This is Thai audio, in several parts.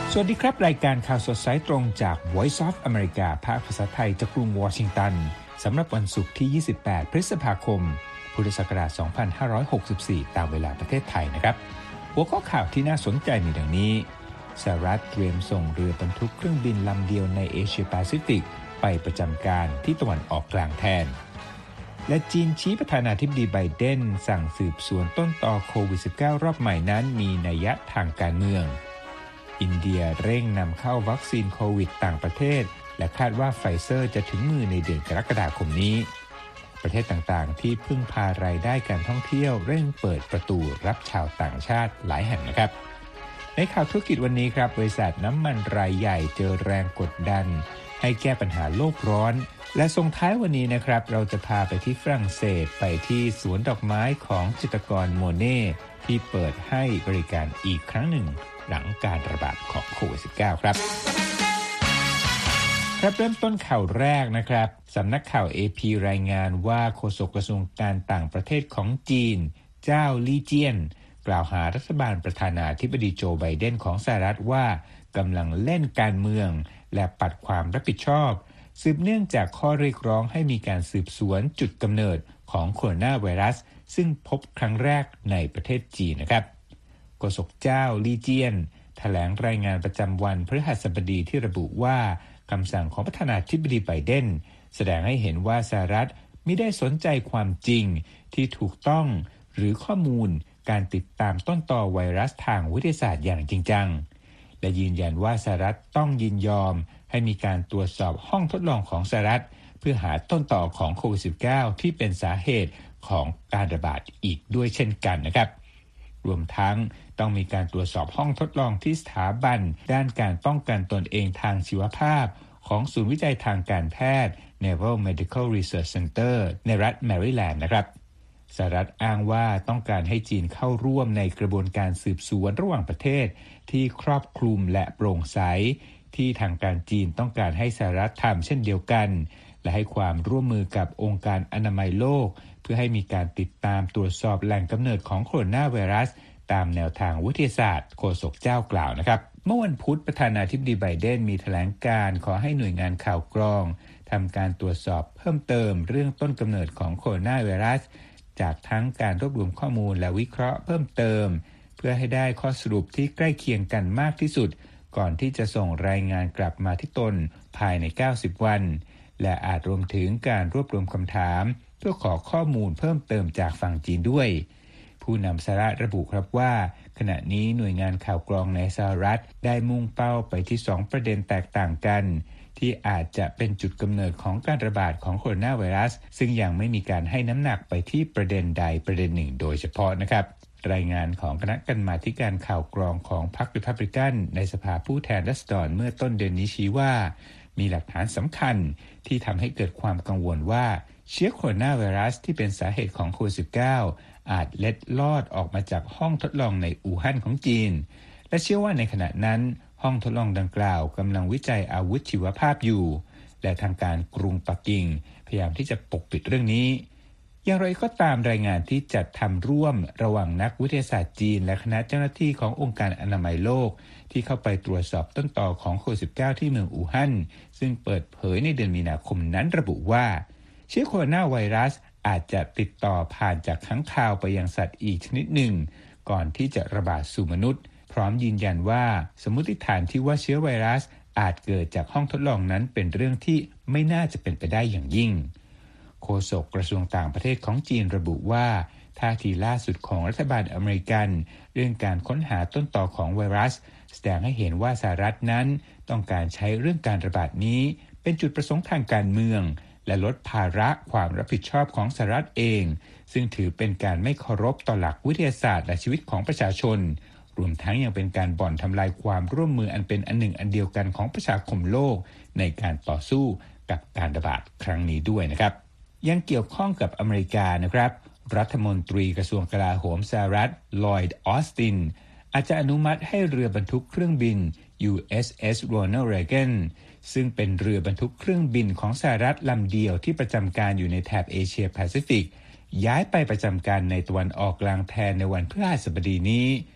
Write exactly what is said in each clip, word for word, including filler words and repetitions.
สวัสดีครับรายการข่าวสดสายตรงจาก Voice of America ภาคภาษาไทยจากกรุงวอชิงตันสำหรับวันศุกร์ที่ยี่สิบแปดพฤษภาคมพุทธศักราชสองพันห้าร้อยหกสิบสี่ตามเวลาประเทศไทยนะครับหัวข้อข่าวที่น่าสนใจมีดังนี้สหรัฐเตรียมส่งเรือบรรทุกเครื่องบินลำเดียวในเอเชียแปซิฟิกไปประจำการที่ตะวันออกกลางแทนและจีนชี้ประธานาธิบดีไบเดนสั่งสืบสวนต้นตอโควิด สิบเก้า รอบใหม่นั้นมีนัยยะทางการเมืองอินเดียเร่งนำเข้าวัคซีนโควิดต่างประเทศและคาดว่าไฟเซอร์จะถึงมือในเดือนกรกฎาคมนี้ประเทศต่างๆที่พึ่งพารายได้การท่องเที่ยวเร่งเปิดประตูรับชาวต่างชาติหลายแห่งนะครับในข่าวธุรกิจวันนี้ครับบริษัทน้ำมันรายใหญ่เจอแรงกดดันให้แก้ปัญหาโลกร้อนและส่งท้ายวันนี้นะครับเราจะพาไปที่ฝรั่งเศสไปที่สวนดอกไม้ของจิตรกรโมเน่ที่เปิดให้บริการอีกครั้งหนึ่งหลังการระบาดของโควิด สิบเก้า ครับครับเริ่มต้นข่าวแรกนะครับสำนักข่าว เอ พี รายงานว่าโฆษกกระทรวงการต่างประเทศของจีนเจ้าลี่เจี้ยนกล่าวหารัฐบาลประธานาธิบดีโจไบเดนของสหรัฐว่ากำลังเล่นการเมืองและปัดความรับผิดชอบสืบเนื่องจากข้อเรียกร้องให้มีการสืบสวนจุดกำเนิดของโคโรนาไวรัสซึ่งพบครั้งแรกในประเทศจีนนะครับโฆษกเจ้าลี่เจี้ยนแถลงรายงานประจำวันพฤหัสบดีที่ระบุว่าคำสั่งของประธานาธิบดีไบเดนแสดงให้เห็นว่าสหรัฐมิได้สนใจความจริงที่ถูกต้องหรือข้อมูลการติดตามต้นตอไวรัสทางวิทยาศาสตร์อย่างจริงจังและยืนยันว่าสหรัฐต้องยินยอมให้มีการตรวจสอบห้องทดลองของสหรัฐเพื่อหาต้นตอของโควิด สิบเก้า ที่เป็นสาเหตุของการระบาดอีกด้วยเช่นกันนะครับรวมทั้งต้องมีการตรวจสอบห้องทดลองที่สถาบันด้านการป้องกันตนเองทางชีวภาพของศูนย์วิจัยทางการแพทย์ Naval Medical Research Center ในรัฐแมริแลนด์นะครับสหรัฐอ้างว่าต้องการให้จีนเข้าร่วมในกระบวนการสืบสวนระหว่างประเทศที่ครอบคลุมและโปร่งใสที่ทางการจีนต้องการให้สหรัฐทำเช่นเดียวกันและให้ความร่วมมือกับองค์การอนามัยโลกเพื่อให้มีการติดตามตรวจสอบแหล่งกำเนิดของโคโรนาไวรัสตามแนวทางวิทยาศาสตร์โฆษกเจ้ากล่าวนะครับเมื่อวันพุธประธานาธิบดีไบเดนมีแถลงการขอให้หน่วยงานข่าวกรองทำการตรวจสอบเพิ่มเติมเรื่องต้นกำเนิดของโคโรนาไวรัสจากทั้งการรวบรวมข้อมูลและวิเคราะห์เพิ่มเติมเพื่อให้ได้ข้อสรุปที่ใกล้เคียงกันมากที่สุดก่อนที่จะส่งรายงานกลับมาที่ตนภายในเก้าสิบวันและอาจรวมถึงการรวบรวมคำถามเพื่อขอข้อมูลเพิ่มเติมจากฝั่งจีนด้วยผู้นำสหรัฐระบุครับว่าขณะนี้หน่วยงานข่าวกรองในสหรัฐได้มุ่งเป้าไปที่สองประเด็นแตกต่างกันที่อาจจะเป็นจุดกำเนิดของการระบาดของโคโรนาไวรัสซึ่งยังไม่มีการให้น้ำหนักไปที่ประเด็นใดประเด็นหนึ่งโดยเฉพาะนะครับรายงานของคณะกรรมาธิการข่าวกรองของพรรครีพับลิกันในสภาผู้แทนราษฎรเมื่อต้นเดือนนี้ชี้ว่ามีหลักฐานสำคัญที่ทำให้เกิดความกังวลว่าเชื้อโคโรนาไวรัสที่เป็นสาเหตุของโควิด สิบเก้า อาจเล็ดลอดออกมาจากห้องทดลองในอู่ฮั่นของจีนและเชื่อว่าในขณะนั้นห้องทดลองดังกล่าวกำลังวิจัยอาวุธชีวภาพอยู่และทางการกรุงปักกิ่งพยายามที่จะปกปิดเรื่องนี้อย่างไรก็ตามรายงานที่จัดทำร่วมระหว่างนักวิทยาศาสตร์จีนและคณะเจ้าหน้าที่ขององค์การอนามัยโลกที่เข้าไปตรวจสอบต้นตอของโควิด สิบเก้า ที่เมืองอู่ฮั่นซึ่งเปิดเผยในเดือนมีนาคมนั้นระบุว่าเชื้อโคโรนาไวรัสอาจจะติดต่อผ่านจากค้างคาวไปยังสัตว์อีกชนิดหนึ่งก่อนที่จะระบาดสู่มนุษย์พร้อมยืนยันว่าสมมติฐานที่ว่าเชื้อไวรัสอาจเกิดจากห้องทดลองนั้นเป็นเรื่องที่ไม่น่าจะเป็นไปได้อย่างยิ่งโฆษกกระทรวงต่างประเทศของจีนระบุว่าท่าทีล่าสุดของรัฐบาลอเมริกันเรื่องการค้นหาต้นตอของไวรัสแสดงให้เห็นว่าสหรัฐนั้นต้องการใช้เรื่องการระบาดนี้เป็นจุดประสงค์ทางการเมืองและลดภาระความรับผิดชอบของสหรัฐเองซึ่งถือเป็นการไม่เคารพต่อหลักวิทยาศาสตร์และชีวิตของประชาชนรวมทั้งยังเป็นการบ่อนทำลายความร่วมมืออันเป็นอันหนึ่งอันเดียวกันของประชาคมโลกในการต่อสู้กับการระบาดครั้งนี้ด้วยนะครับยังเกี่ยวข้องกับอเมริกานะครับรัฐมนตรีกระทรวงกลาโหมสหรัฐลอยด์ออสตินอาจจะอนุมัติให้เรือบรรทุกเครื่องบิน ยู เอส เอส Ronald Reagan ซึ่งเป็นเรือบรรทุกเครื่องบินของสหรัฐลำเดียวที่ประจำการอยู่ในแถบเอเชียแปซิฟิกย้ายไปประจำการในตะวันออกกลางแทนในวันพฤหัสบดีนี้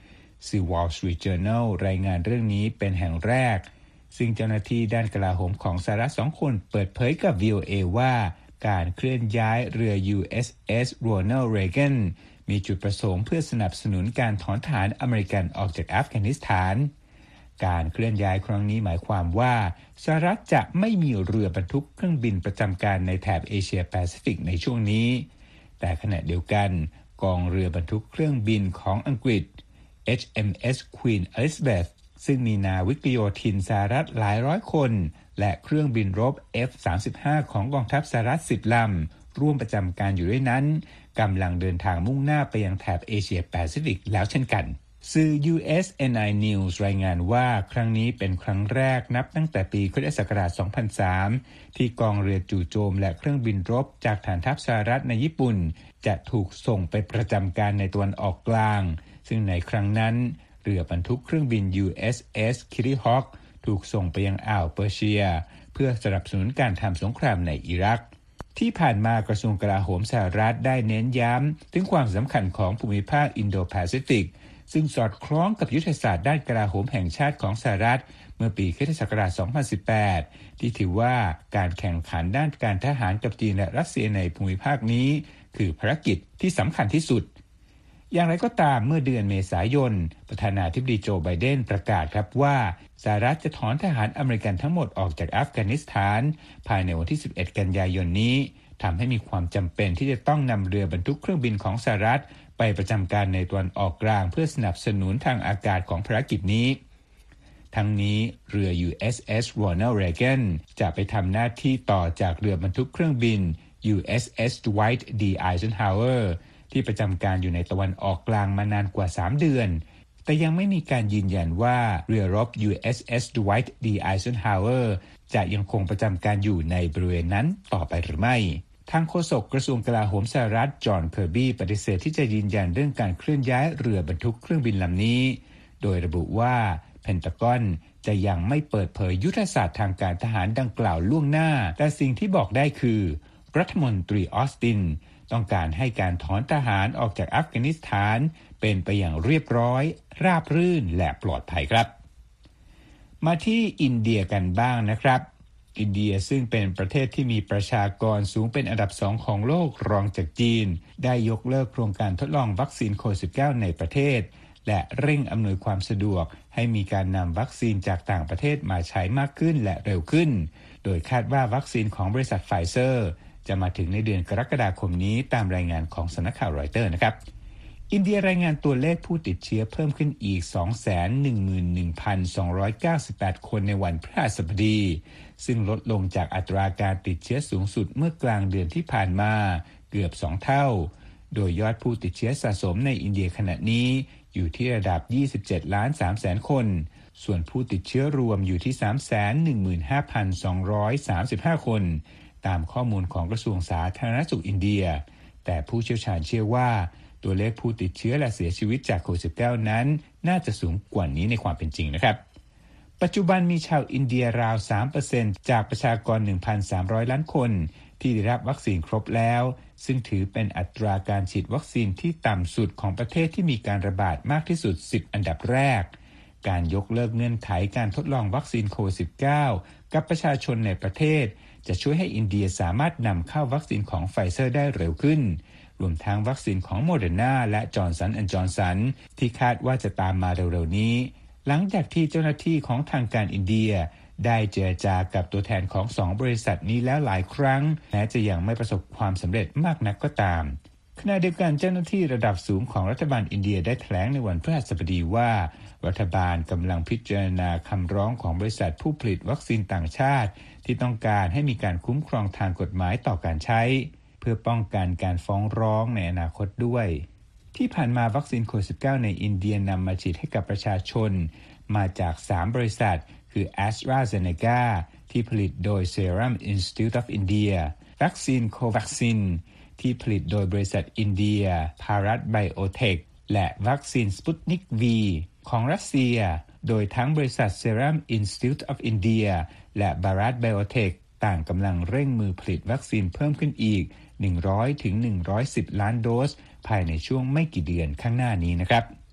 สื่อ Wall Street Journal รายงานเรื่องนี้เป็นแห่งแรกซึ่งเจ้าหน้าที่ด้านกลาโหมของสหรัฐสองคนเปิดเผยกับ วี โอ เอ ว่าการเคลื่อนย้ายเรือ ยู เอส เอส Ronald Reagan มีจุดประสงค์เพื่อสนับสนุนการถอนทหารอเมริกันออกจากอัฟกานิสถานการเคลื่อนย้ายครั้งนี้หมายความว่าสหรัฐจะไม่มีเรือบรรทุกเครื่องบินประจำการในแถบเอเชียแปซิฟิกในช่วงนี้แต่ขณะเดียวกันกองเรือบรรทุกเครื่องบินของอังกฤษ เอช เอ็ม เอส Queen Elizabeth ซึ่งมีนาวิกโยธินสหรัฐหลายร้อยคนและเครื่องบินรบ เอฟ สามสิบห้า ของกองทัพสหรัฐสิบลำร่วมประจำการอยู่ด้วยนั้นกำลังเดินทางมุ่งหน้าไปยังแถบเอเชียแปซิฟิกแล้วเช่นกันสื่อ ยู เอส เอ็น ไอ News รายงานว่าครั้งนี้เป็นครั้งแรกนับตั้งแต่ปีค.ศ. สองพันสามที่กองเรือจู่โจมและเครื่องบินรบจากฐานทัพสหรัฐในญี่ปุ่นจะถูกส่งไปประจำการในตะวันออกกลางซึ่งในครั้งนั้นเรือบรรทุกเครื่องบิน ยู เอส เอส Kitty Hawk ถูกส่งไปยังอ่าวเปอร์เซียเพื่อสนับสนุนการทำสงครามในอิรักที่ผ่านมากระทรวงกลาโหมสหรัฐได้เน้นย้ำถึงความสำคัญของภูมิภาคอินโดแปซิฟิกซึ่งสอดคล้องกับยุทธศาสตร์ด้านกลาโหมแห่งชาติของสหรัฐเมื่อปีค.ศ. สองพันสิบแปดที่ถือว่าการแข่งขันด้านการทหารกับจีนและรัสเซียในภูมิภาคนี้คือภารกิจที่สำคัญที่สุดอย่างไรก็ตามเมื่อเดือนเมษายนประธานาธิบดีโจไบเดนประกาศครับว่าสหรัฐจะถอนทหารอเมริกันทั้งหมดออกจากอัฟกานิสถานภายในวันที่สิบเอ็ดกันยายนนี้ทำให้มีความจำเป็นที่จะต้องนำเรือบรรทุกเครื่องบินของสหรัฐไปประจำการในตะวันออกกลางเพื่อสนับสนุนทางอากาศของภารกิจนี้ทั้งนี้เรือ ยู เอส เอส Ronald Reagan จะไปทำหน้าที่ต่อจากเรือบรรทุกเครื่องบิน ยู เอส เอส Dwight D. Eisenhower ที่ประจำการอยู่ในตะวันออกกลางมานานกว่าสามเดือนแต่ยังไม่มีการยืนยันว่าเรือรบ ยู เอส เอส Dwight D. Eisenhower จะยังคงประจำการอยู่ในบริเวณนั้นต่อไปหรือไม่ทางโฆษกกระทรวงกลาโหมสหรัฐจอห์นเคอร์บี้ปฏิเสธที่จะยืนยันเรื่องการเคลื่อนย้ายเรือบรรทุกเครื่องบินลำนี้โดยระบุว่าเพนทากอนจะยังไม่เปิดเผยยุทธศาสตร์ทางการทหารดังกล่าวล่วงหน้าแต่สิ่งที่บอกได้คือรัฐมนตรีออสตินต้องการให้การถอนทหารออกจากอัฟกานิสถานเป็นไปอย่างเรียบร้อยราบรื่นและปลอดภัยครับมาที่อินเดียกันบ้างนะครับอินเดียซึ่งเป็นประเทศที่มีประชากรสูงเป็นอันดับสองของโลกรองจากจีนได้ยกเลิกโครงการทดลองวัคซีนโควิด สิบเก้า ในประเทศและเร่งอำนวยความสะดวกให้มีการนำวัคซีนจากต่างประเทศมาใช้มากขึ้นและเร็วขึ้นโดยคาดว่าวัคซีนของบริษัทไฟเซอร์จะมาถึงในเดือนกรกฎาคมนี้ตามรายงานของสำนักข่าวรอยเตอร์นะครับอินเดียรายงานตัวเลขผู้ติดเชื้อเพิ่มขึ้นอีก สองแสนหนึ่งหมื่นหนึ่งพันสองร้อยเก้าสิบแปด คนในวันพฤหัสบดีซึ่งลดลงจากอัตราการติดเชื้อสูงสุดเมื่อกลางเดือนที่ผ่านมาเกือบสองเท่าโดยยอดผู้ติดเชื้อสะสมในอินเดียขณะนี้อยู่ที่ระดับ ยี่สิบเจ็ดล้านสามแสน คนส่วนผู้ติดเชื้อรวมอยู่ที่ สามแสนหนึ่งหมื่นห้าพันสองร้อยสามสิบห้า คนตามข้อมูลของกระทรวงสาธารณสุขอินเดียแต่ผู้เชี่ยวชาญเชื่อว่าตัวเลขผู้ติดเชื้อและเสียชีวิตจากโควิด สิบเก้า นั้นน่าจะสูงกว่านี้ในความเป็นจริงนะครับปัจจุบันมีชาวอินเดียราว สามเปอร์เซ็นต์ จากประชากร หนึ่งพันสามร้อย ล้านคนที่ได้รับวัคซีนครบแล้วซึ่งถือเป็นอัตราการฉีดวัคซีนที่ต่ำสุดของประเทศที่มีการระบาดมากที่สุดสิบอันดับแรกการยกเลิกเงื่อนไขการทดลองวัคซีนโควิด สิบเก้า กับประชาชนในประเทศจะช่วยให้อินเดียสามารถนำเข้าวัคซีนของไฟเซอร์ได้เร็วขึ้นรวมทั้งวัคซีนของโมเดอร์นาและจอห์นสันแอนด์จอห์นสันที่คาดว่าจะตามมาเร็วๆนี้หลังจากที่เจ้าหน้าที่ของทางการอินเดียได้เจรจากับตัวแทนของสองบริษัทนี้แล้วหลายครั้งแม้จะยังไม่ประสบความสำเร็จมากนักก็ตามขณะเดียวกันเจ้าหน้าที่ระดับสูงของรัฐบาลอินเดียได้แถลงในวันพฤหัสบดีว่ารัฐบาลกำลังพิจารณาคำร้องของบริษัทผู้ผลิตวัคซีนต่างชาติที่ต้องการให้มีการคุ้มครองทางกฎหมายต่อการใช้เพื่อป้องกันการฟ้องร้องในอนาคตด้วยที่ผ่านมาวัคซีนโควิด สิบเก้า ในอินเดียนำมาฉีดให้กับประชาชนมาจากสามบริษัทคือ AstraZeneca ที่ผลิตโดย Serum Institute of India วัคซีน Covaxin ที่ผลิตโดยบริษัทอินเดีย Bharat Biotech และวัคซีน Sputnik V ของรัสเซียโดยทั้งบริษัท Serum Institute of India และ Bharat Biotech ต่างกำลังเร่งมือผลิตวัคซีนเพิ่มขึ้นอีก หนึ่งร้อยถึงหนึ่งร้อยสิบ ล้านโดสภายในช่วงไม่กี่เดือนข้างหน้านี้นะครับ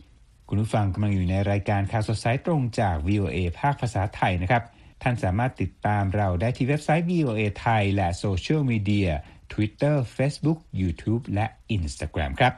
คุณผู้ฟังกำลังอยู่ในรายการข่าวสดสายตรงจาก วี โอ เอ ภาคภาษาไทยนะครับท่านสามารถติดตามเราได้ที่เว็บไซต์ วี โอ เอ ไทยและโซเชียลมีเดีย Twitter Facebook YouTube และ Instagram ครับ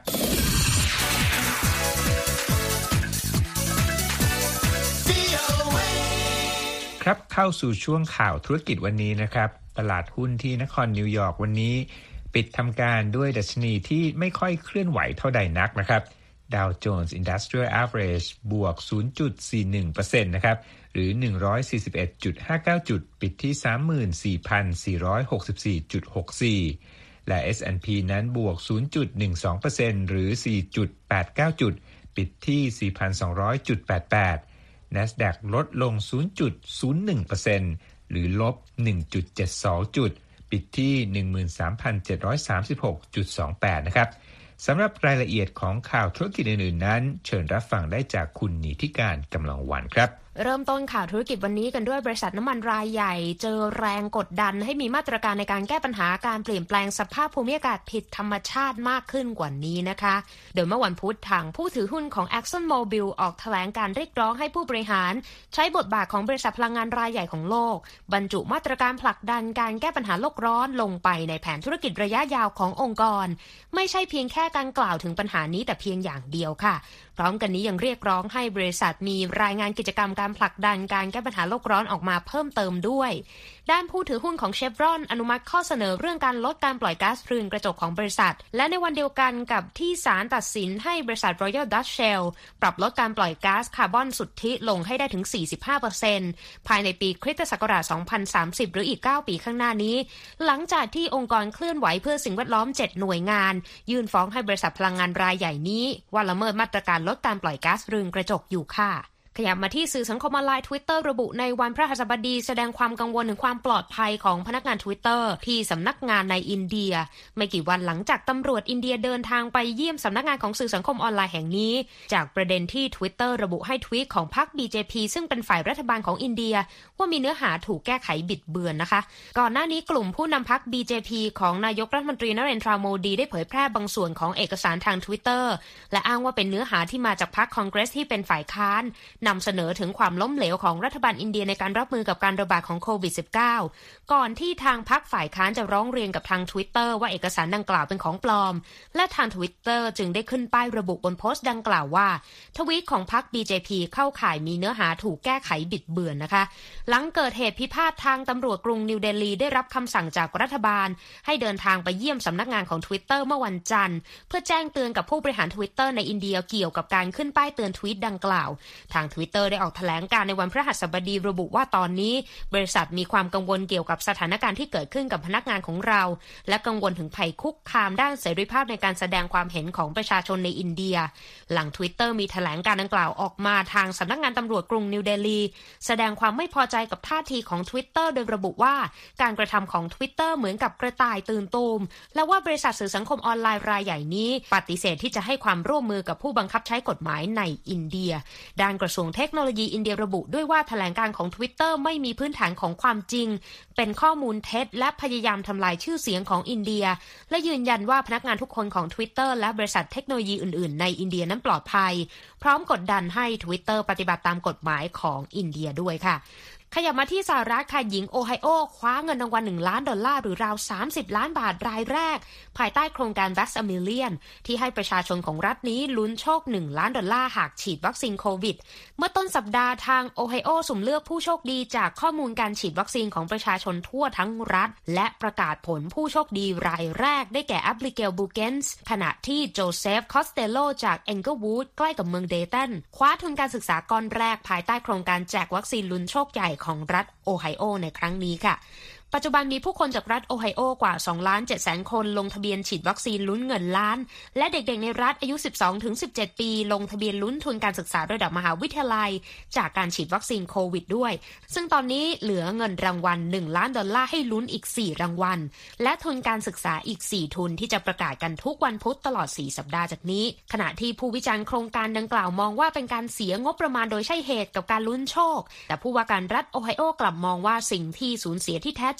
ครับเข้าสู่ช่วงข่าวธุรกิจวันนี้นะครับตลาดหุ้นที่นครนิวยอร์กวันนี้ปิดทำการด้วยดัชนีที่ไม่ค่อยเคลื่อนไหวเท่าใดนักนะครับ Dow Jones Industrial Average บวก ศูนย์จุดสี่หนึ่งเปอร์เซ็นต์ นะครับหรือ หนึ่งร้อยสี่สิบเอ็ดจุดห้าเก้า จุดปิดที่ สามหมื่นสี่พันสี่ร้อยหกสิบสี่จุดหกสี่ และ เอส แอนด์ พี นั้นบวก ศูนย์จุดหนึ่งสองเปอร์เซ็นต์ หรือ สี่จุดแปดเก้า จุดปิดที่ สี่พันสองร้อยจุดแปดแปด NASDAQ ลดลง ศูนย์จุดศูนย์หนึ่งเปอร์เซ็นต์ หรือลบ หนึ่งจุดเจ็ดสอง จุดปิดที่ หนึ่งหมื่นสามพันเจ็ดร้อยสามสิบหกจุดสองแปด นะครับสำหรับรายละเอียดของข่าวธุรกิจอื่นๆนั้นเชิญรับฟังได้จากคุณนิติการกำลังวันครับเริ่มต้นข่าวธุรกิจวันนี้กันด้วยบริษัทน้ำมันรายใหญ่เจอแรงกดดันให้มีมาตรการในการแก้ปัญหาการเปลี่ยนแปลงสภาพภูมิอากาศผิดธรรมชาติมากขึ้นกว่านี้นะคะโดยเมื่อวันพุธทางผู้ถือหุ้นของ Exxon Mobil ออกแถลงการเรียกร้องให้ผู้บริหารใช้บทบาทของบริษัทพลังงานรายใหญ่ของโลกบรรจุมาตรการผลักดันการแก้ปัญหาโลกร้อนลงไปในแผนธุรกิจระยะยาวขององค์กรไม่ใช่เพียงแค่การกล่าวถึงปัญหานี้แต่เพียงอย่างเดียวค่ะพร้อมกันนี้ยังเรียกร้องให้บริษัทมีรายงานกิจกรรมการผลักดันการแก้ปัญหาโลกร้อนออกมาเพิ่มเติมด้วยด้านผู้ถือหุ้นของ Chevron อนุมัติข้อเสนอเรื่องการลดการปล่อยก๊าซเรือนกระจกของบริษัทและในวันเดียวกันกับที่ศาลตัดสินให้บริษัท Royal Dutch Shell ปรับลดการปล่อยก๊าซคาร์บอนสุทธิลงให้ได้ถึง สี่สิบห้าเปอร์เซ็นต์ ภายในปีคริสตศักราช สองพันสามสิบ หรืออีก เก้า ปีข้างหน้านี้หลังจากที่องค์กรเคลื่อนไหวเพื่อสิ่งแวดล้อม เจ็ด หน่วยงานยื่นฟ้องให้บริษัทพลังงานรายใหญ่นี้ว่าละเมิดมาตรการลดการปล่อยก๊าซเรือนกระจกอยู่ค่ะขยับมาที่สื่อสังคมออนไลน์ Twitter ระบุในวันพฤหัสบดีแสดงความกังวลถึงความปลอดภัยของพนักงาน Twitter ที่สำนักงานในอินเดียไม่กี่วันหลังจากตำรวจอินเดียเดินทางไปเยี่ยมสำนักงานของสื่อสังคมออนไลน์แห่งนี้จากประเด็นที่ Twitter ระบุให้ทวีตของพรรค บี เจ พี ซึ่งเป็นฝ่ายรัฐบาลของอินเดียว่ามีเนื้อหาถูกแก้ไขบิดเบือนนะคะก่อนหน้านี้กลุ่มผู้นำพรรค บี เจ พี ของนายกรัฐมนตรีนเรนทราโมดีได้เผยแพร่บางส่วนของเอกสารทาง Twitter และอ้างว่าเป็นเนื้อหาที่มาจากพรรคคอนเกรสที่เป็นฝ่ายค้านนำเสนอถึงความล้มเหลวของรัฐบาลอินเดียในการรับมือกับการระบาดของโควิด สิบเก้า ก่อนที่ทางพรรคฝ่ายค้านจะร้องเรียนกับทาง Twitter ว่าเอกสารดังกล่าวเป็นของปลอมและทาง Twitter จึงได้ขึ้นป้ายระบุบนโพสต์ดังกล่าวว่าทวีตของพรรค บี เจ พี เข้าข่ายมีเนื้อหาถูกแก้ไขบิดเบือนนะคะหลังเกิดเหตุพิพาททางตำรวจกรุงนิวเดลีได้รับคำสั่งจากรัฐบาลให้เดินทางไปเยี่ยมสำนักงานของ Twitter เมื่อวันจันทร์เพื่อแจ้งเตือนกับผู้บริหาร Twitter ในอินเดียเกี่ยวกับการขึ้นป้ายเตือนทวีตดังกล่าวทาง Twitter ได้ออกแถลงการในวันพฤหัสบดีระบุว่าตอนนี้บริษัทมีความกังวลเกี่ยวกับสถานการณ์ที่เกิดขึ้นกับพนักงานของเราและกังวลถึงภัยคุกคามด้านเสรีภาพในการแสดงความเห็นของประชาชนในอินเดียหลัง Twitter มีแถลงการดังกล่าวออกมาทางสำนักงานตำรวจกรุงนิวเดลีแสดงความไม่พอใจกับท่าทีของ Twitter โดยระบุว่าการกระทำของ Twitter เหมือนกับกระต่ายตื่นตูมและว่าบริษัทสื่อสังคมออนไลน์รายใหญ่นี้ปฏิเสธที่จะให้ความร่วมมือกับผู้บังคับใช้กฎหมายในอินเดียด้านกระทรวงเทคโนโลยีอินเดียระบุด้วยว่าแถลงการของ Twitter ไม่มีพื้นฐานของความจริงเป็นข้อมูลเท็จและพยายามทำลายชื่อเสียงของอินเดียและยืนยันว่าพนักงานทุกคนของ Twitter และบริษัทเทคโนโลยีอื่นๆในอินเดียนั้นปลอดภัยพร้อมกดดันให้ Twitter ปฏิบัติตามกฎหมายของอินเดียด้วยค่ะขยับมาที่สหรัฐค่ะหญิงโอไฮโอคว้าเงินรางวัลหนึ่งล้านดอลลาร์หรือราวสามสิบล้านบาทรายแรกภายใต้โครงการ Vax a Million ที่ให้ประชาชนของรัฐนี้ลุ้นโชคหนึ่งล้านดอลลาร์หากฉีดวัคซีนโควิดเมื่อต้นสัปดาห์ทางโอไฮโอสุ่มเลือกผู้โชคดีจากข้อมูลการฉีดวัคซีนของประชาชนทั่วทั้งรัฐและประกาศผลผู้โชคดีรายแรกได้แก่แอบิเกลบูเกนส์ขณะที่โจเซฟคอสเตโลจากเอนเกิลวูดใกล้กับเมืองเดย์ตันคว้าทุนการศึกษาก้อนแรกภายใต้โครงการแจกวัคซีนลุ้นโชคใหญ่ของรัฐโอไฮโอในครั้งนี้ค่ะปัจจุบันมีผู้คนจากรัฐโอไฮโอกว่า สองล้านเจ็ดแสน คนลงทะเบียนฉีดวัคซีนลุ้นเงินล้านและเด็กๆในรัฐอายุ สิบสองถึงสิบเจ็ด ปีลงทะเบียนลุ้นทุนการศึกษาระดับมหาวิทยาลัยจากการฉีดวัคซีนโควิดด้วยซึ่งตอนนี้เหลือเงินรางวัลหนึ่งล้านดอลลาร์ให้ลุ้นอีกสี่รางวัลและทุนการศึกษาอีกสี่ทุนที่จะประกาศกันทุกวันพุธตลอดสี่สัปดาห์จากนี้ขณะที่ผู้วิจารณ์โครงการดังกล่าวมองว่าเป็นการเสียงบประมาณโดยใช่เหตุกับการลุ้นโชคแต่ผู้ว่าการรัฐโอไฮโอกลับมองว่าสิ่งที่สูญเสียที่แท้จ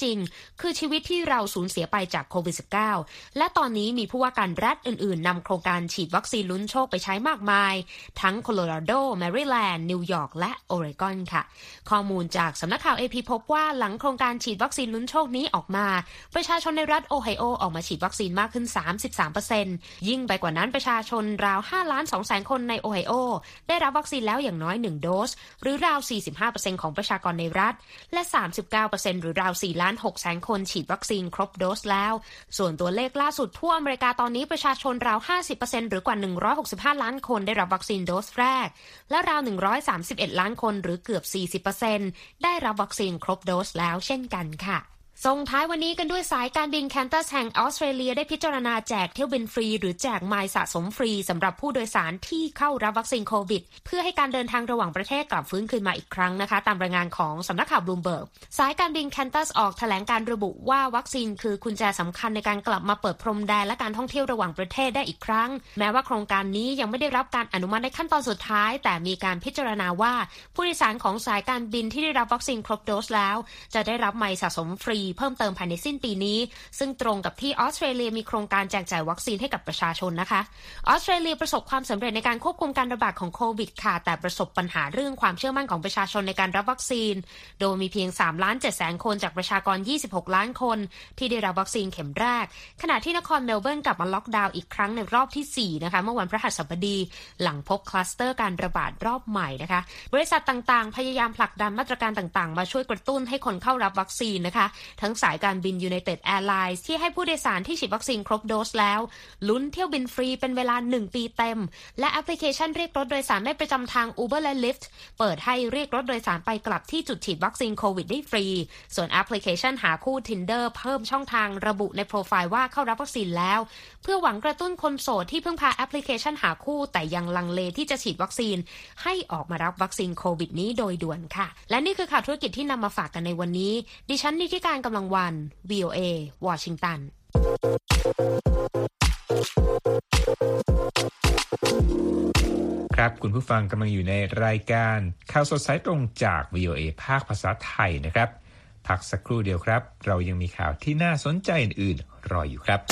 จริงคือชีวิตที่เราสูญเสียไปจากโควิด สิบเก้า และตอนนี้มีผู้ว่าการรัฐอื่นๆนำโครงการฉีดวัคซีนลุ้นโชคไปใช้มากมายทั้งโคโลราโด แมริแลนด์ นิวยอร์กและโอเรกอนค่ะข้อมูลจากสำนักข่าว เอ พี พบว่าหลังโครงการฉีดวัคซีนลุ้นโชคนี้ออกมาประชาชนในรัฐโอไฮโอออกมาฉีดวัคซีนมากขึ้น สามสิบสามเปอร์เซ็นต์ ยิ่งไปกว่านั้นประชาชนราว ห้าล้านสองแสน คนในโอไฮโอได้รับวัคซีนแล้วอย่างน้อยหนึ่งโดสหรือราว สี่สิบห้าเปอร์เซ็นต์ ของประชากรในรัฐและ สามสิบเก้าเปอร์เซ็นต์ หรือราว สี่ล้านหกแสน คนฉีดวัคซีนครบโดสแล้วส่วนตัวเลขล่าสุดทั่วอเมริกาตอนนี้ประชาชนราว ห้าสิบเปอร์เซ็นต์ หรือกว่าหนึ่งร้อยหกสิบห้าล้านคนได้รับวัคซีนโดสแรกและราวหนึ่งร้อยสามสิบเอ็ดล้านคนหรือเกือบ สี่สิบเปอร์เซ็นต์ ได้รับวัคซีนครบโดสแล้วเช่นกันค่ะส่งท้ายวันนี้กันด้วยสายการบิน Qantas แห่งออสเตรเลียได้พิจารณาแจกเที่ยวบินฟรีหรือแจกไมล์สะสมฟรีสำหรับผู้โดยสารที่เข้ารับวัคซีนโควิดเพื่อให้การเดินทางระหว่างประเทศกลับฟื้นคืนมาอีกครั้งนะคะตามรายงานของสำนักข่าวบลูมเบิร์กสายการบิน Qantas ออกแถลงการระบุว่าวัคซีนคือกุญแจสำคัญในการกลับมาเปิดพรมแดนและการท่องเที่ยวระหว่างประเทศได้อีกครั้งแม้ว่าโครงการนี้ยังไม่ได้รับการอนุมัติในขั้นตอนสุดท้ายแต่มีการพิจารณาว่าผู้โดยสารของสายการบินที่ได้รับวัคซีนครบโดสแล้วจะได้รับไมล์สะสมฟรีเพิ่มเติมภายในสิ้นปีนี้ซึ่งตรงกับที่ออสเตรเลียมีโครงการแจกจ่ายวัคซีนให้กับประชาชนนะคะออสเตรเลียประสบความสำเร็จในการควบคุมการระบาดของโควิดค่ะแต่ประสบปัญหาเรื่องความเชื่อมั่นของประชาชนในการรับวัคซีนโดยมีเพียง สามล้านเจ็ดแสน คนจากประชากรยี่สิบหกล้านคนที่ได้รับวัคซีนเข็มแรกขณะที่นครเมลเบิร์นกลับมาล็อกดาวน์อีกครั้งในรอบที่สี่นะคะเมื่อวันพฤหัสบดีหลังพบคลัสเตอร์การระบาดรอบใหม่นะคะบริษัทต่างๆพยายามผลักดันมาตรการต่างๆมาช่วยกระตุ้นให้คนเข้ารับวัคซีนนะคะทั้งสายการบิน United Airlines ที่ให้ผู้โดยสารที่ฉีดวัคซีนครบโดสแล้วลุ้นเที่ยวบินฟรีเป็นเวลาหนึ่งปีเต็มและแอปพลิเคชันเรียกรถโดยสารไม่ประจำทาง Uber และ Lyft เปิดให้เรียกรถโดยสารไปกลับที่จุดฉีดวัคซีนโควิดได้ฟรีส่วนแอปพลิเคชันหาคู่ Tinder เพิ่มช่องทางระบุในโปรไฟล์ว่าเข้ารับวัคซีนแล้วเพื่อหวังกระตุ้นคนโสดที่เพิ่งพาแอปพลิเคชันหาคู่แต่ยังลังเลที่จะฉีดวัคซีนให้ออกมารับวัคซีนโควิดนี้โดยด่วนค่ะและนี่คือข่าวธุรกิจที่นำมาฝากกันในวันนี้ดิฉันนิติการกำลังวัน วี โอ เอ วอชิงตันครับคุณผู้ฟังกำลังอยู่ในรายการข่าวสดสายตรงจาก วี โอ เอ ภาคภาษาไทยนะครับพักสักครู่เดียวครับเรายังมีข่าวที่น่าสนใจอื่นๆรออยู่ครับ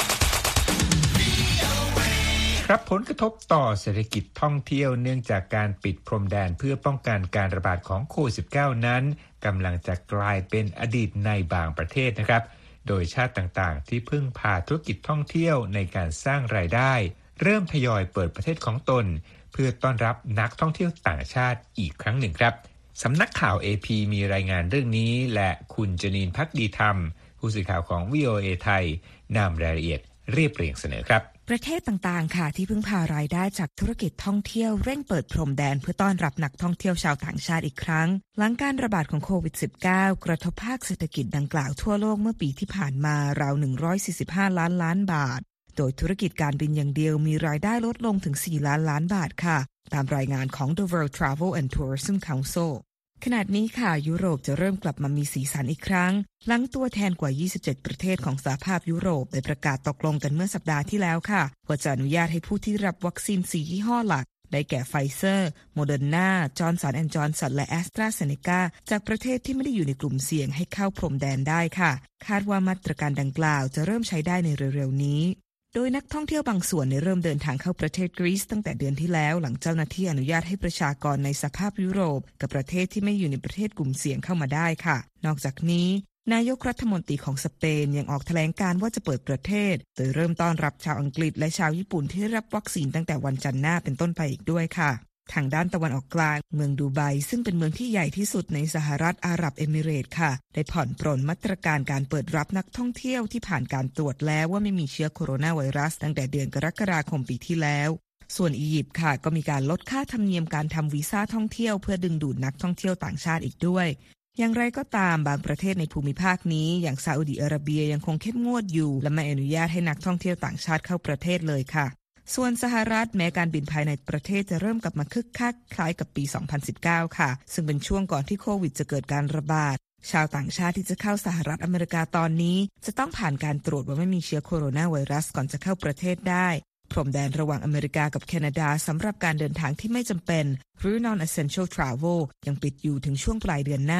ครับผลกระทบต่อเศรษฐกิจท่องเที่ยวเนื่องจากการปิดพรมแดนเพื่อป้องกันการระบาดของโควิด สิบเก้า นั้นกำลังจะกลายเป็นอดีตในบางประเทศนะครับโดยชาติต่างๆที่พึ่งพาธุรกิจท่องเที่ยวในการสร้างรายได้เริ่มทยอยเปิดประเทศของตนเพื่อต้อนรับนักท่องเที่ยวต่างชาติอีกครั้งหนึ่งครับสำนักข่าว เอ พี มีรายงานเรื่องนี้และคุณจนีนภักดีธรรมผู้สื่อข่าวของ วี โอ เอ ไทยนำรายละเอียดเรียบเรียงเสนอครับประเทศต่างๆค่ะที่พึ่งพารายได้จากธุรกิจท่องเที่ยวเร่งเปิดพรมแดนเพื่อต้อนรับนักท่องเที่ยวชาวต่างชาติอีกครั้งหลังการระบาดของโควิด สิบเก้า กระทบภาคเศรษฐกิจดังกล่าวทั่วโลกเมื่อปีที่ผ่านมาราวหนึ่งร้อยสี่สิบห้าล้านล้านบาทโดยธุรกิจการบินอย่างเดียวมีรายได้ลดลงถึงสี่ล้านล้านบาทค่ะตามรายงานของ The World Travel and Tourism Councilขณะนี้ค่ะยุโรปจะเริ่มกลับมามีสีสันอีกครั้งหลังตัวแทนกว่ายี่สิบเจ็ดประเทศของสหภาพยุโรปได้ประกาศตกลงกันเมื่อสัปดาห์ที่แล้วค่ะว่าจะอนุญาตให้ผู้ที่รับวัคซีนสี่ยี่ห้อหลักได้แก่ไฟเซอร์โมเดอร์นาจอห์นสันแอนด์จอห์นสันและแอสตราเซเนกาจากประเทศที่ไม่ได้อยู่ในกลุ่มเสี่ยงให้เข้าพรมแดนได้ค่ะคาดว่ามาตรการดังกล่าวจะเริ่มใช้ได้ในเร็วๆนี้โดยนักท่องเที่ยวบางส่วนได้เริ่มเดินทางเข้าประเทศกรีซตั้งแต่เดือนที่แล้วหลังเจ้าหน้าที่อนุญาตให้ประชากรในสหภาพยุโรปกับประเทศที่ไม่อยู่ในประเทศกลุ่มเสี่ยงเข้ามาได้ค่ะนอกจากนี้นายกรัฐมนตรีของสเปนยังออกแถลงการว่าจะเปิดประเทศโดยเริ่มต้อนรับชาวอังกฤษและชาวญี่ปุ่นที่รับวัคซีนตั้งแต่วันจันทร์หน้าเป็นต้นไปอีกด้วยค่ะทางด้านตะวันออกกลางเมืองดูไบซึ่งเป็นเมืองที่ใหญ่ที่สุดในสหรัฐอาหรับเอมิเรตส์ค่ะได้ผ่อนปรนมาตรการการเปิดรับนักท่องเที่ยวที่ผ่านการตรวจแล้วว่าไม่มีเชื้อโคโรนาไวรัสตั้งแต่เดือนกรกฎาคมปีที่แล้วส่วนอียิปต์ค่ะก็มีการลดค่าธรรมเนียมการทำวีซ่าท่องเที่ยวเพื่อดึงดูดนักท่องเที่ยวต่างชาติอีกด้วยอย่างไรก็ตามบางประเทศในภูมิภาคนี้อย่างซาอุดิอาระเบียยังคงเข้มงวดอยู่และไม่อนุญาตให้นักท่องเที่ยวต่างชาติเข้าประเทศเลยค่ะส่วนสหรัฐแม้การบินภายในประเทศจะเริ่มกลับมาคึกคักคล้ายกับปีสองพันสิบเก้าค่ะซึ่งเป็นช่วงก่อนที่โควิดจะเกิดการระบาดชาวต่างชาติที่จะเข้าสหรัฐอเมริกาตอนนี้จะต้องผ่านการตรวจว่าไม่มีเชื้อโคโรนาไวรัสก่อนจะเข้าประเทศได้พรมแดนระหว่างอเมริกากับแคนาดาสำหรับการเดินทางที่ไม่จำเป็นหรือ non-essential travel ยังปิดอยู่ถึงช่วงปลายเดือนหน้า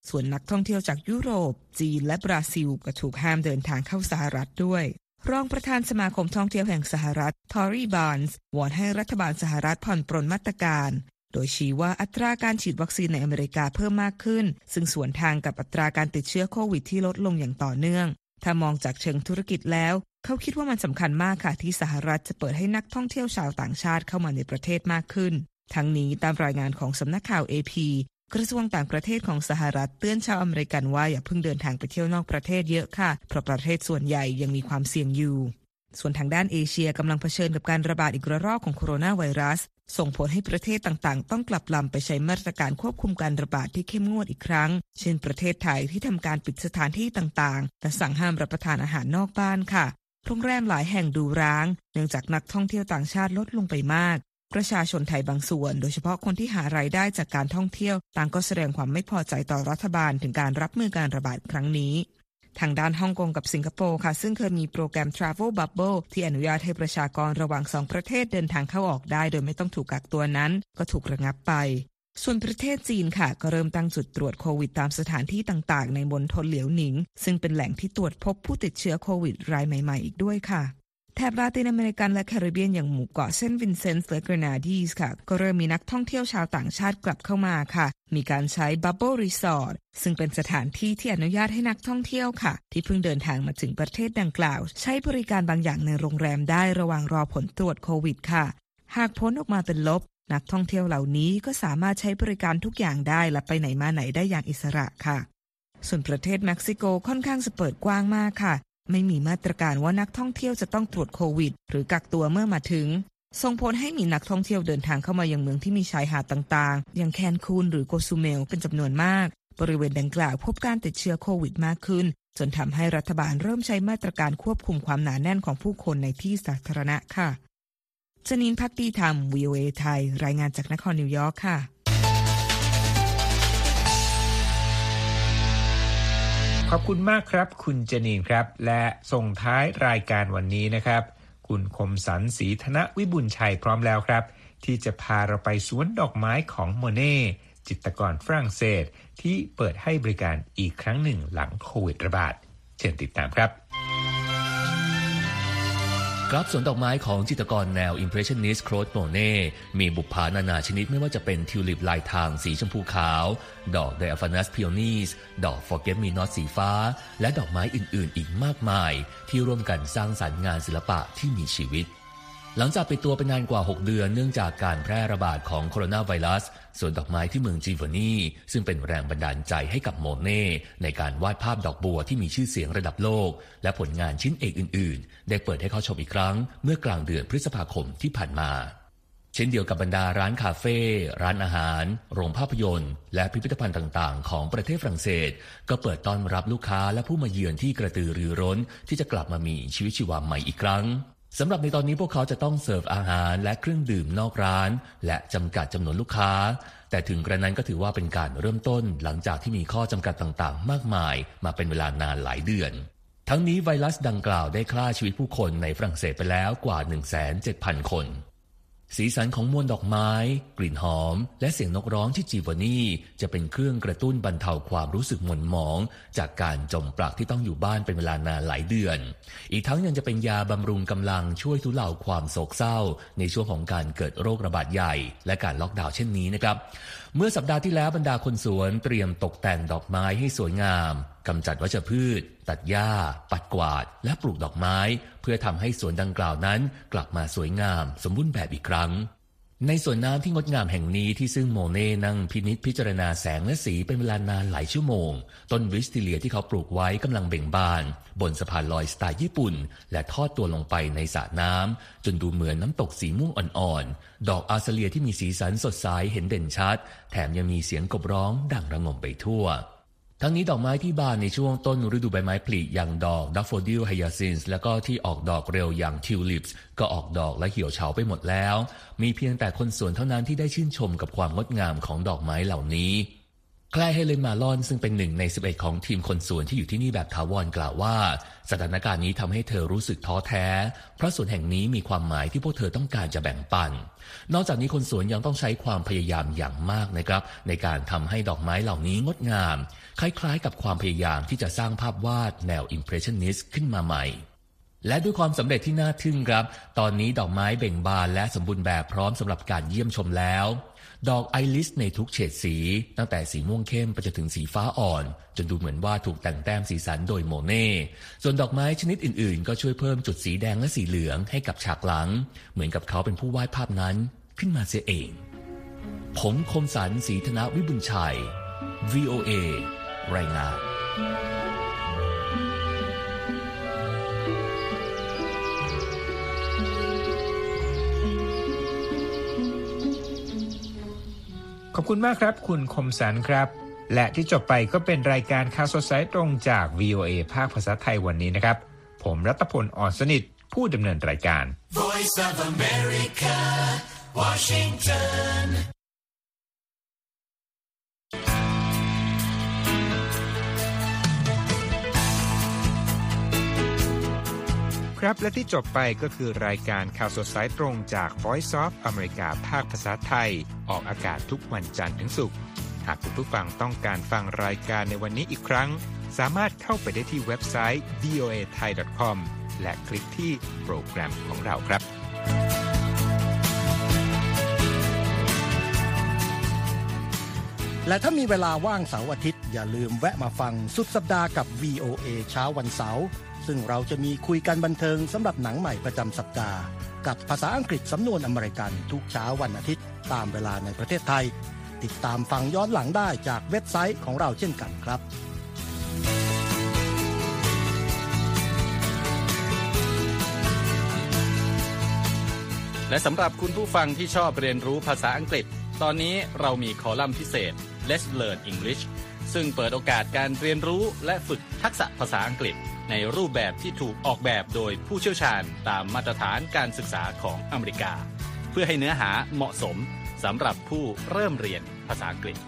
ส่วนนักท่องเที่ยวจากยุโรปจีนและบราซิลก็ถูกห้ามเดินทางเข้าสหรัฐด้วยรองประธานสมาคมท่องเที่ยวแห่งสหรัฐทอรีบาร์นส์วอนให้รัฐบาลสหรัฐผ่อนปรนมาตรการโดยชี้ว่าอัตราการฉีดวัคซีนในอเมริกาเพิ่มมากขึ้นซึ่งสวนทางกับอัตราการติดเชื้อโควิดที่ลดลงอย่างต่อเนื่องถ้ามองจากเชิงธุรกิจแล้วเขาคิดว่ามันสำคัญมากค่ะที่สหรัฐจะเปิดให้นักท่องเที่ยวชาวต่างชาติเข้ามาในประเทศมากขึ้นทั้งนี้ตามรายงานของสำนักข่าว เอ พี กระทรวงต่างประเทศของสหรัฐเตือนชาวอเมริกันว่าอย่าเพิ่งเดินทางไปเที่ยวนอกประเทศเยอะค่ะเพราะประเทศส่วนใหญ่ยังมีความเสี่ยงอยู่ส่วนทางด้านเอเชียกำลังเผชิญกับการระบาดอีกระลอกของโคโรนาไวรัสส่งผลให้ประเทศต่างๆต้องกลับลำไปใช้มาตรการควบคุมการระบาดที่เข้มงวดอีกครั้งเช่นประเทศไทยที่ทำการปิดสถานที่ต่างๆและสั่งห้ามรับประทานอาหารนอกบ้านค่ะโรงแรมหลายแห่งดูร้างเนื่องจากนักท่องเที่ยวต่างชาติลดลงไปมากประชาชนไทยบางส่วนโดยเฉพาะคนที่หารายได้จากการท่องเที่ยวต่างก็แสดงความไม่พอใจต่อรัฐบาลถึงการรับมือการระบาดครั้งนี้ทางด้านฮ่องกงกับสิงคโปร์ค่ะซึ่งเคยมีโปรแกรม Travel Bubble ที่อนุญาตให้ประชากรระหว่างสองประเทศเดินทางเข้าออกได้โดยไม่ต้องถูกกักตัวนั้นก็ถูกระงับไปส่วนประเทศจีนค่ะก็เริ่มตั้งจุดตรวจโควิดตามสถานที่ต่างๆในมณฑลเหลียวหนิงซึ่งเป็นแหล่งที่ตรวจพบผู้ติดเชื้อโควิดรายใหม่ๆอีกด้วยค่ะแถบลาตินอเมริกันและแคริบเบียนอย่างหมู่เกาะเซนต์วินเซนต์และเกรนาดีสค่ะก็เริ่มมีนักท่องเที่ยวชาวต่างชาติกลับเข้ามาค่ะมีการใช้ Bubble Resort ซึ่งเป็นสถานที่ที่อนุญาตให้นักท่องเที่ยวค่ะที่เพิ่งเดินทางมาถึงประเทศดังกล่าวใช้บริการบางอย่างในโรงแรมได้ระหว่างรอผลตรวจโควิดค่ะหากผลออกมาเป็นลบนักท่องเที่ยวเหล่านี้ก็สามารถใช้บริการทุกอย่างได้และไปไหนมาไหนได้อย่างอิสระค่ะส่วนประเทศเม็กซิโกค่อนข้างจะเปิดกว้างมากค่ะไม่มีมาตรการว่านักท่องเที่ยวจะต้องตรวจโควิดหรือกักตัวเมื่อมาถึงส่งผลให้มีนักท่องเที่ยวเดินทางเข้ามายังเมืองที่มีชายหาดต่างๆอย่างแคนคูนหรือโกซูเมลเป็นจำนวนมากบริเวณดังกล่าวพบการติดเชื้อโควิดมากขึ้นจนทำให้รัฐบาลเริ่มใช้มาตรการควบคุมความหนาแน่นของผู้คนในที่สาธารณะค่ะจนินภักดีธรรม วี โอ เอ ไทยรายงานจากนครนิวยอร์กค่ะขอบคุณมากครับคุณเจนีนครับและส่งท้ายรายการวันนี้นะครับคุณคมสันต์ศรีธนวิบุญชัยพร้อมแล้วครับที่จะพาเราไปสวนดอกไม้ของโมเน่จิตรกรฝรั่งเศสที่เปิดให้บริการอีกครั้งหนึ่งหลังโควิดระบาดเชิญติดตามครับครับสวนดอกไม้ของจิตรกรแนว Impressionist โคลดโมเน่มีบุปผานานาชนิดไม่ว่าจะเป็นทิวลิปลายทางสีชมพูขาวดอก Diaphanous Peonies ดอก Forget Me Not สีฟ้าและดอกไม้อื่นๆอีกมากมายที่ร่วมกันสร้างสรรค์งานศิลปะที่มีชีวิตหลังจากปิดตัวไปนานกว่าหกเดือนเนื่องจากการแพร่ระบาดของโคโรนาไวรัสสวนดอกไม้ที่เมืองจิโวนีซึ่งเป็นแรงบันดาลใจให้กับโมเน่ในการวาดภาพดอกบัวที่มีชื่อเสียงระดับโลกและผลงานชิ้นเอกอื่นๆได้เปิดให้เข้าชมอีกครั้งเมื่อกลางเดือนพฤษภาคมที่ผ่านมาเช่นเดียวกับบรรดาร้านคาเฟ่ร้านอาหารโรงภาพยนตร์และพิพิธภัณฑ์ต่างๆของประเทศฝรั่งเศสก็เปิดต้อนรับลูกค้าและผู้มาเยือนที่กระตือรือร้นที่จะกลับมามีชีวิตชีวาใหม่อีกครั้งสำหรับในตอนนี้พวกเขาจะต้องเสิร์ฟอาหารและเครื่องดื่มนอกร้านและจำกัดจำนวนลูกค้าแต่ถึงกระนั้นก็ถือว่าเป็นการเริ่มต้นหลังจากที่มีข้อจำกัดต่างๆมากมายมาเป็นเวลานานหลายเดือนทั้งนี้ไวรัสดังกล่าวได้ฆ่าชีวิตผู้คนในฝรั่งเศสไปแล้วกว่า หนึ่งแสนเจ็ดพัน คนสีสันของมวลดอกไม้กลิ่นหอมและเสียงนกร้องที่จิโวนีจะเป็นเครื่องกระตุ้นบรรเทาความรู้สึกหม่นหมองจากการจมปลักที่ต้องอยู่บ้านเป็นเวลานานหลายเดือนอีกทั้งยังจะเป็นยาบำรุงกำลังช่วยทุเลาความโศกเศร้าในช่วงของการเกิดโรคระบาดใหญ่และการล็อกดาวน์เช่นนี้นะครับเมื่อสัปดาห์ที่แล้วบรรดาคนสวนเตรียมตกแต่งดอกไม้ให้สวยงามกำจัดวัชพืชตัดหญ้าปัดกวาดและปลูกดอกไม้เพื่อทำให้สวนดังกล่าวนั้นกลับมาสวยงามสมบูรณ์แบบอีกครั้งในสวนน้ำที่งดงามแห่งนี้ที่ซึ่งโมเน่นั่งพินิจพิจารณาแสงและสีเป็นเวลานานหลายชั่วโมงต้นวิสติเลียที่เขาปลูกไว้กำลังเบ่งบานบนสะพานลอยสไตล์ญี่ปุ่นและทอดตัวลงไปในสระน้ำจนดูเหมือนน้ำตกสีม่วงอ่อนๆดอกอาซาเลียที่มีสีสันสดใสเห็นเด่นชัดแถมยังมีเสียงกบร้องดังระงมไปทั่วทั้งนี้ดอกไม้ที่บานในช่วงต้นฤดูใบไม้ผลิอย่างดอกดัฟโฟดิลไฮยาซินส์และก็ที่ออกดอกเร็วอย่างทิวลิปส์ก็ออกดอกและเหี่ยวเฉาไปหมดแล้วมีเพียงแต่คนสวนเท่านั้นที่ได้ชื่นชมกับความงดงามของดอกไม้เหล่านี้แคลร์เฮเลนมาลอนซึ่งเป็นหนึ่งในสิบเอ็ดของทีมคนสวนที่อยู่ที่นี่แบบถาวรกล่าวว่าสถานการณ์นี้ทำให้เธอรู้สึกท้อแท้เพราะสวนแห่งนี้มีความหมายที่พวกเธอต้องการจะแบ่งปันนอกจากนี้คนสวนยังต้องใช้ความพยายามอย่างมากนะครับในการทำให้ดอกไม้เหล่านี้งดงามคล้ายๆกับความพยายามที่จะสร้างภาพวาดแนว Impressionist ขึ้นมาใหม่และด้วยความสำเร็จที่น่าทึ่งครับตอนนี้ดอกไม้เบ่งบานและสมบูรณ์แบบพร้อมสำหรับการเยี่ยมชมแล้วดอกไอริสในทุกเฉดสีตั้งแต่สีม่วงเข้มไปจนถึงสีฟ้าอ่อนจนดูเหมือนว่าถูกแต่งแต้มสีสันโดยโมเน่ส่วนดอกไม้ชนิดอื่นๆก็ช่วยเพิ่มจุดสีแดงและสีเหลืองให้กับฉากหลังเหมือนกับเขาเป็นผู้วาดภาพนั้นขึ้นมาเสียเองผมคมสันต์ ศรีธนวิบุญชัย วี โอ เอ รายงานขอบคุณมากครับคุณคมสันครับและที่จบไปก็เป็นรายการข่าวสดสายตรงจาก วี โอ เอ ภาคภาษาไทยวันนี้นะครับผมรัตพล อ่อนสนิทผู้ดำเนินรายการ Voice of America Washingtonครับและที่จบไปก็คือรายการข่าวสดสายตรงจาก Voice of America ภาคภาษาไทยออกอากาศทุกวันจันทร์ถึงศุกร์หากคุณผู้ฟังต้องการฟังรายการในวันนี้อีกครั้งสามารถเข้าไปได้ที่เว็บไซต์ วี โอ เอ ไทย ดอท คอม และคลิกที่โปรแกรมของเราครับและถ้ามีเวลาว่างเสาร์อาทิตย์อย่าลืมแวะมาฟังสุดสัปดาห์กับ วี โอ เอ เช้าวันเสาร์ซึ่งเราจะมีคุยกันบันเทิงสำหรับหนังใหม่ประจำสัปดาห์กับภาษาอังกฤษสำนวนอเมริกันทุกเช้าวันอาทิตย์ตามเวลาในประเทศไทยติดตามฟังย้อนหลังได้จากเว็บไซต์ของเราเช่นกันครับและสำหรับคุณผู้ฟังที่ชอบเรียนรู้ภาษาอังกฤษตอนนี้เรามีคอลัมน์พิเศษ Let's Learn English ซึ่งเปิดโอกาสการเรียนรู้และฝึกทักษะภาษาอังกฤษในรูปแบบที่ถูกออกแบบโดยผู้เชี่ยวชาญตามมาตรฐานการศึกษาของอเมริกาเพื่อให้เนื้อหาเหมาะสมสำหรับผู้เริ่มเรียนภาษาอังกฤษ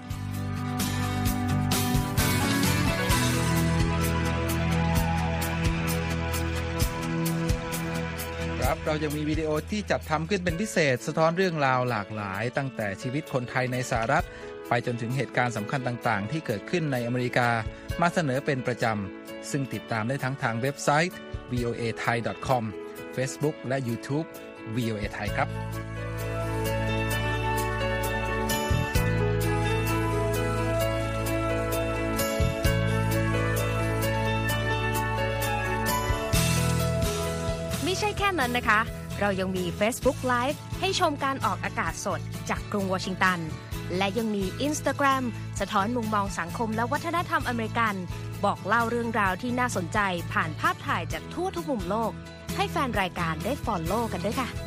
ครับเรายังมีวิดีโอที่จัดทำขึ้นเป็นพิเศษสะท้อนเรื่องราวหลากหลายตั้งแต่ชีวิตคนไทยในสหรัฐไปจนถึงเหตุการณ์สำคัญต่างๆที่เกิดขึ้นในอเมริกามาเสนอเป็นประจำซึ่งติดตามได้ทั้งทางเว็บไซต์ วี โอ เอ ไทย ดอท คอม Facebook และ YouTube วี โอ เอ ไทยครับไม่ใช่แค่นั้นนะคะเรายังมี Facebook Live ให้ชมการออกอากาศสดจากกรุงวอชิงตันและยังมี Instagram สะท้อนมุมมองสังคมและวัฒนธรรมอเมริกันบอกเล่าเรื่องราวที่น่าสนใจผ่านภาพถ่ายจากทั่วทุกมุมโลกให้แฟนรายการได้ follow กันด้วยค่ะ